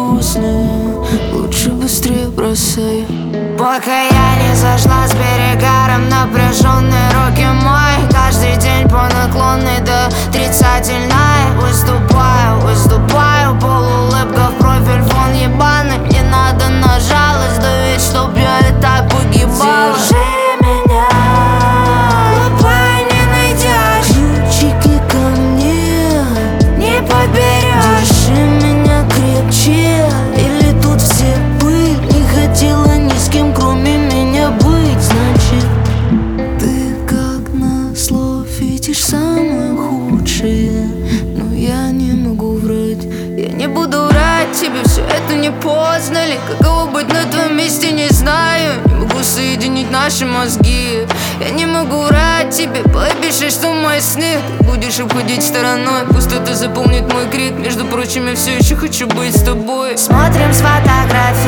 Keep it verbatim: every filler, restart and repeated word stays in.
поздно, лучше быстрее бросай. Пока я не зашла с берега, напряженные руки мои. Каждый день по наклонной до тридцательной выступаю, выступаю, полуулыбка в профиль, фон ебаный. Не надо на жалость давить, чтоб я и так погибал. Держи меня, лопай не найдешь, ключики ко мне не подберешь. Держи меня крепче, или тут все пыль. Не хотела ни с кем кроме меня быть. Значит, ты как назло видишь самое худшее. Но я не могу врать. Я не буду врать тебе, все это не поздно ли? Каково быть на твоем месте, не знаю. Не могу соединить наши мозги. Я не могу врать тебе, пообещай, что мои сны ты будешь обходить стороной. Пустота заполнит мой крик. Между прочим, я все еще хочу быть с тобой. Смотрим с фотографий